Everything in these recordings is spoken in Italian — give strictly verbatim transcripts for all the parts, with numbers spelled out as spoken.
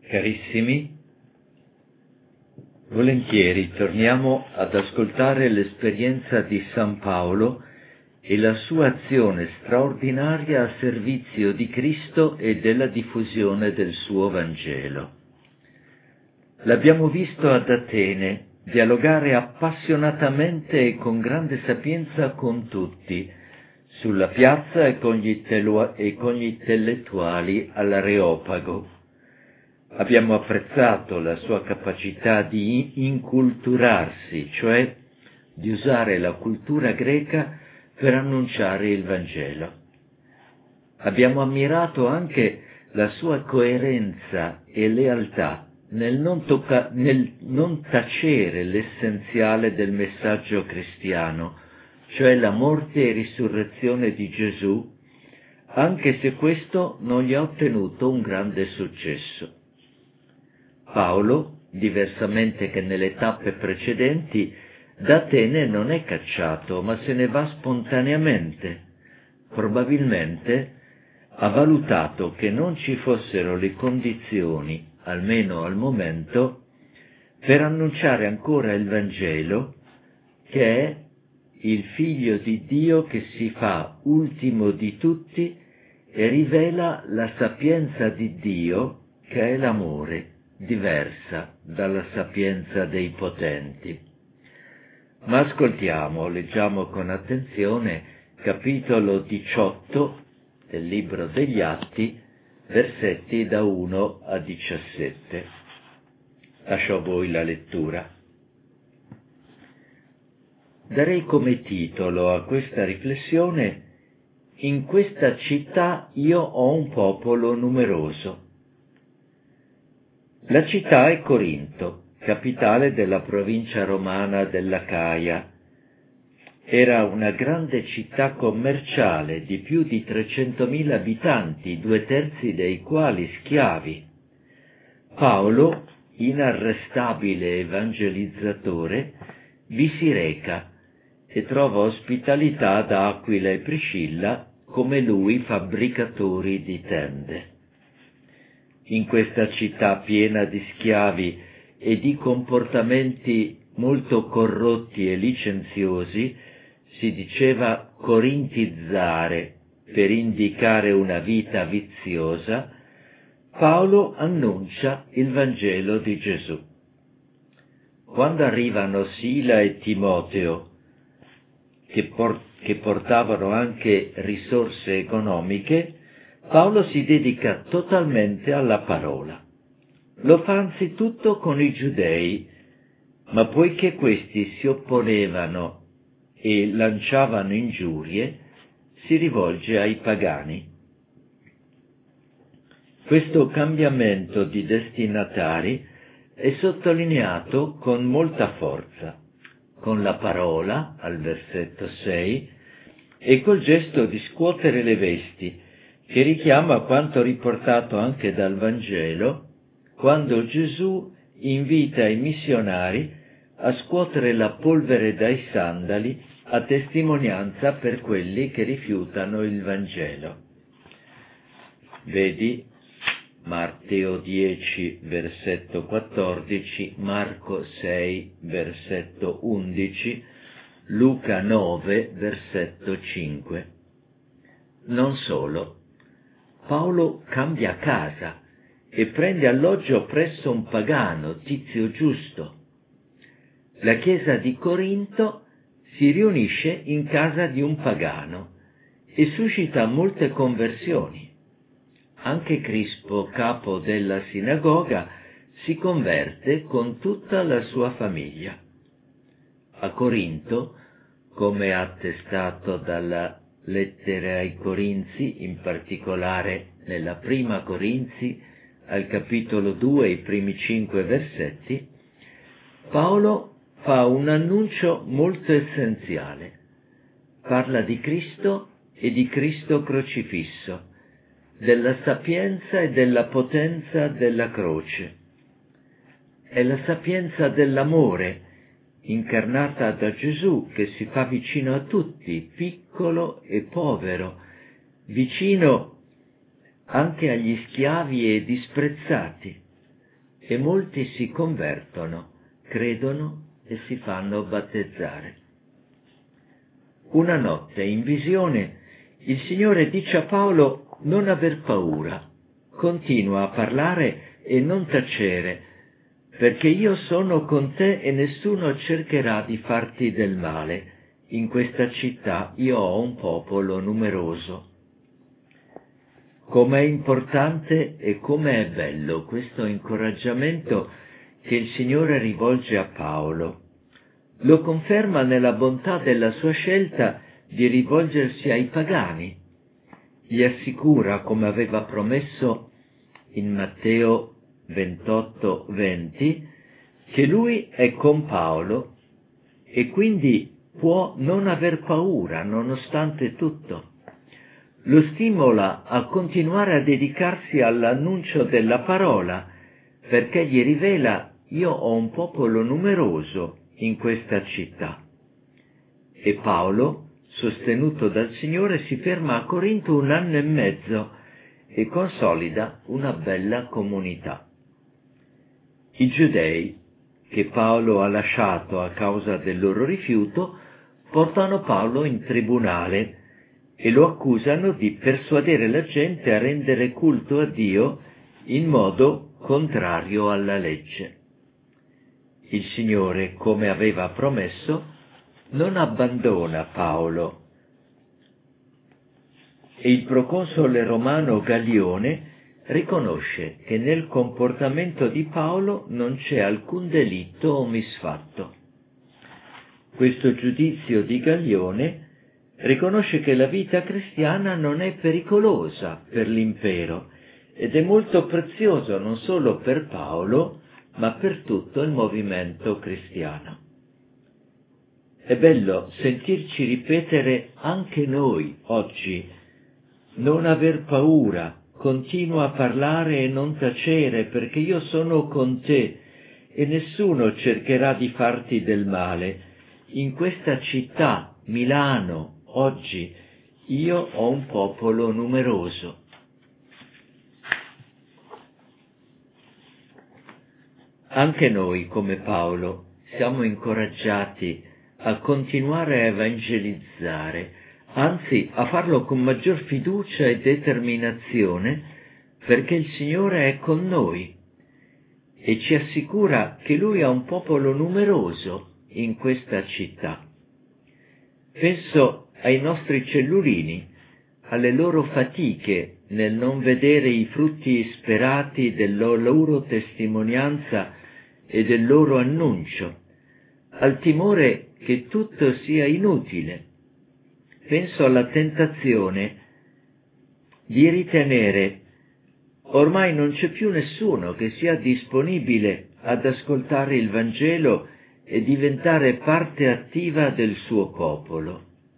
Carissimi, volentieri torniamo ad ascoltare l'esperienza di San Paolo e la sua azione straordinaria a servizio di Cristo e della diffusione del suo Vangelo. L'abbiamo visto ad Atene dialogare appassionatamente e con grande sapienza con tutti, sulla piazza e con gli, telu- e con gli intellettuali all'Areopago. Abbiamo apprezzato la sua capacità di inculturarsi, cioè di usare la cultura greca per annunciare il Vangelo. Abbiamo ammirato anche la sua coerenza e lealtà nel non, tocca- nel non tacere l'essenziale del messaggio cristiano, cioè la morte e risurrezione di Gesù, anche se questo non gli ha ottenuto un grande successo. Paolo, diversamente che nelle tappe precedenti, da Atene non è cacciato, ma se ne va spontaneamente. Probabilmente ha valutato che non ci fossero le condizioni, almeno al momento, per annunciare ancora il Vangelo, che è il Figlio di Dio che si fa ultimo di tutti e rivela la sapienza di Dio, che è l'amore, diversa dalla sapienza dei potenti. Ma ascoltiamo, leggiamo con attenzione capitolo diciotto del libro degli Atti, versetti da uno a diciassette. Lascio a voi la lettura. Darei come titolo a questa riflessione: in questa città io ho un popolo numeroso. La città è Corinto, capitale della provincia romana dell'Acaia. Era una grande città commerciale di più di trecentomila abitanti, due terzi dei quali schiavi. Paolo, inarrestabile evangelizzatore, vi si reca e trova ospitalità da Aquila e Priscilla, come lui fabbricatori di tende. In questa città piena di schiavi e di comportamenti molto corrotti e licenziosi, si diceva corintizzare per indicare una vita viziosa, Paolo annuncia il Vangelo di Gesù. Quando arrivano Sila e Timoteo, che, por- che portavano anche risorse economiche, Paolo si dedica totalmente alla parola. Lo fa anzitutto con i giudei, ma poiché questi si opponevano e lanciavano ingiurie, si rivolge ai pagani. Questo cambiamento di destinatari è sottolineato con molta forza, con la parola, al versetto sei, e col gesto di scuotere le vesti, che richiama quanto riportato anche dal Vangelo, quando Gesù invita i missionari a scuotere la polvere dai sandali a testimonianza per quelli che rifiutano il Vangelo. Vedi Matteo dieci, versetto quattordici, Marco sei, versetto undici, Luca nove, versetto cinque. Non solo. Paolo cambia casa e prende alloggio presso un pagano, Tizio Giusto. La chiesa di Corinto si riunisce in casa di un pagano e suscita molte conversioni. Anche Crispo, capo della sinagoga, si converte con tutta la sua famiglia. A Corinto, come attestato dalla lettera ai Corinzi, in particolare nella prima Corinzi, al capitolo due, i primi cinque versetti, Paolo fa un annuncio molto essenziale. Parla di Cristo e di Cristo crocifisso, della sapienza e della potenza della croce. È la sapienza dell'amore, incarnata da Gesù, che si fa vicino a tutti, piccolo e povero, vicino anche agli schiavi e disprezzati. e molti si convertono, credono e si fanno battezzare. Una notte, in visione, il Signore dice a Paolo non aver paura, continua a parlare e non tacere, perché io sono con te e nessuno cercherà di farti del male. In questa città io ho un popolo numeroso. Com'è importante e com'è bello questo incoraggiamento che il Signore rivolge a Paolo. Lo conferma nella bontà della sua scelta di rivolgersi ai pagani. Gli assicura, come aveva promesso in Matteo ventotto venti, che lui è con Paolo e quindi può non aver paura nonostante tutto. Lo stimola a continuare a dedicarsi all'annuncio della parola, perché gli rivela: io ho un popolo numeroso in questa città. E Paolo, sostenuto dal Signore, si ferma a Corinto un anno e mezzo e consolida una bella comunità. I giudei, che Paolo ha lasciato a causa del loro rifiuto, portano Paolo in tribunale e lo accusano di persuadere la gente a rendere culto a Dio in modo contrario alla legge. Il Signore, come aveva promesso, non abbandona Paolo e il proconsole romano Gallione riconosce che nel comportamento di Paolo non c'è alcun delitto o misfatto. Questo giudizio di Gallione riconosce che la vita cristiana non è pericolosa per l'impero ed è molto prezioso non solo per Paolo, ma per tutto il movimento cristiano. È bello sentirci ripetere anche noi oggi: non aver paura, continua a parlare e non tacere, perché io sono con te e nessuno cercherà di farti del male. In questa città, Milano, oggi, io ho un popolo numeroso. Anche noi, come Paolo, siamo incoraggiati a continuare a evangelizzare, anzi a farlo con maggior fiducia e determinazione, perché il Signore è con noi e ci assicura che Lui ha un popolo numeroso in questa città. Penso ai nostri cellulini, alle loro fatiche nel non vedere i frutti sperati della loro testimonianza e del loro annuncio, al timore che tutto sia inutile. Penso alla tentazione di ritenere: ormai non c'è più nessuno che sia disponibile ad ascoltare il Vangelo e diventare parte attiva del suo popolo.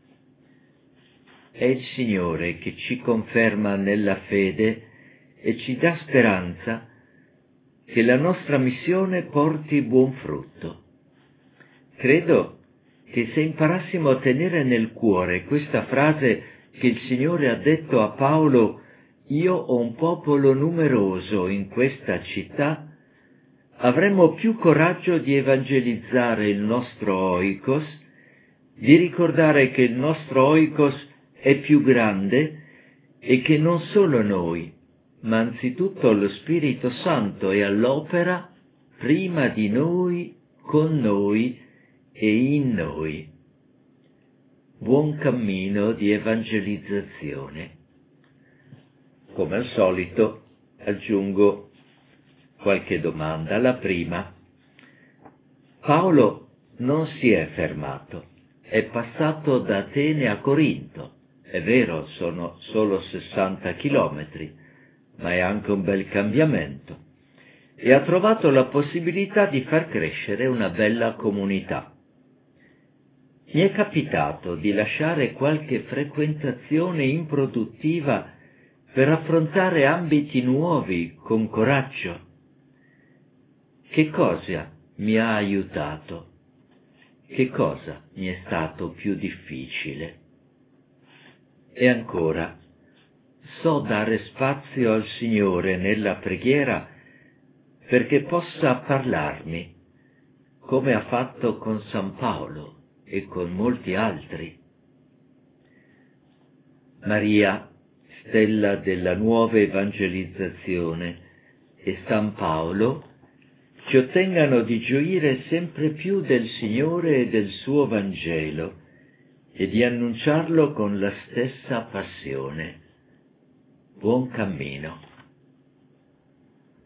È il Signore che ci conferma nella fede e ci dà speranza che la nostra missione porti buon frutto. Credo che se imparassimo a tenere nel cuore questa frase che il Signore ha detto a Paolo: io ho un popolo numeroso in questa città, avremmo più coraggio di evangelizzare il nostro oikos, di ricordare che il nostro oikos è più grande e che non solo noi, ma anzitutto lo Spirito Santo è all'opera prima di noi, con noi e in noi. Buon cammino di evangelizzazione. Come al solito aggiungo qualche domanda. La prima: Paolo non si è fermato, è passato da Atene a Corinto. È vero, sono solo sessanta chilometri, ma è anche un bel cambiamento. E ha trovato la possibilità di far crescere una bella comunità. Mi è capitato di lasciare qualche frequentazione improduttiva per affrontare ambiti nuovi con coraggio. Che cosa mi ha aiutato? Che cosa mi è stato più difficile? E ancora, so dare spazio al Signore nella preghiera perché possa parlarmi, come ha fatto con San Paolo e con molti altri. Maria, stella della nuova evangelizzazione, e San Paolo ci ottengano di gioire sempre più del Signore e del suo Vangelo e di annunciarlo con la stessa passione. Buon cammino.